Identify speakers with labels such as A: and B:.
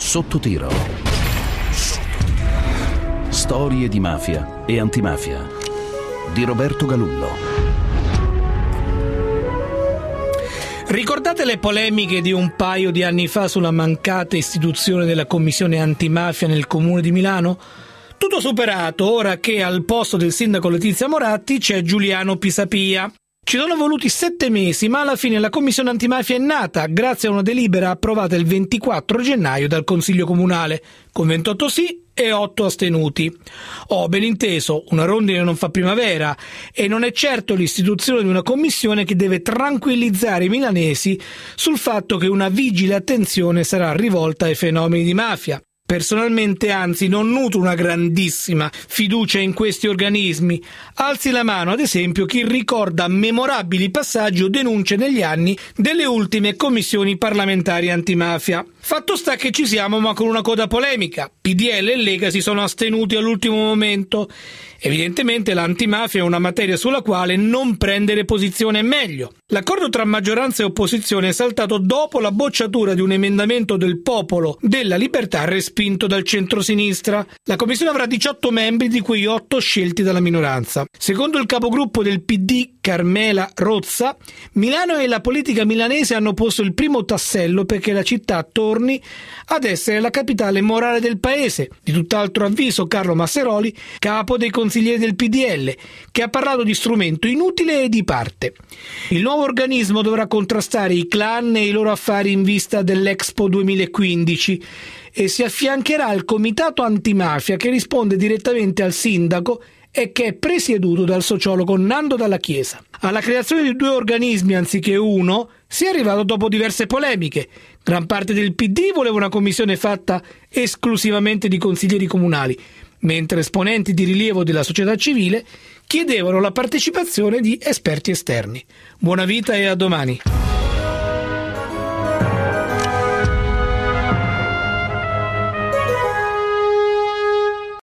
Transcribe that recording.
A: Sotto tiro. Storie di mafia e antimafia di Roberto Galullo.
B: Ricordate le polemiche di un paio di anni fa sulla mancata istituzione della commissione antimafia nel comune di Milano? Tutto superato ora che al posto del sindaco Letizia Moratti c'è Giuliano Pisapia. Ci sono voluti 7 mesi, ma alla fine la commissione antimafia è nata grazie a una delibera approvata il 24 gennaio dal Consiglio Comunale, con 28 sì e 8 astenuti. Ben inteso, una rondine non fa primavera e non è certo l'istituzione di una commissione che deve tranquillizzare i milanesi sul fatto che una vigile attenzione sarà rivolta ai fenomeni di mafia. Personalmente, anzi, non nutro una grandissima fiducia in questi organismi. Alzi la mano, ad esempio, chi ricorda memorabili passaggi o denunce negli anni delle ultime commissioni parlamentari antimafia. Fatto sta che ci siamo, ma con una coda polemica. PDL e Lega si sono astenuti all'ultimo momento. Evidentemente l'antimafia è una materia sulla quale non prendere posizione è meglio. L'accordo tra maggioranza e opposizione è saltato dopo la bocciatura di un emendamento del Popolo della Libertà respinto dal centrosinistra. La commissione avrà 18 membri, di cui 8 scelti dalla minoranza. Secondo il capogruppo del PD, Carmela Rozza, Milano e la politica milanese hanno posto il primo tassello perché la città torni ad essere la capitale morale del paese. Di tutt'altro avviso Carlo Masseroli, capo dei consiglieri del PDL, che ha parlato di strumento inutile e di parte. Il nuovo organismo dovrà contrastare i clan e i loro affari in vista dell'Expo 2015 e si affiancherà al comitato antimafia che risponde direttamente al sindaco e che è presieduto dal sociologo Nando Dalla Chiesa. Alla creazione di 2 organismi anziché uno si è arrivato dopo diverse polemiche. Gran parte del PD voleva una commissione fatta esclusivamente di consiglieri comunali, mentre esponenti di rilievo della società civile chiedevano la partecipazione di esperti esterni. Buona vita e a domani.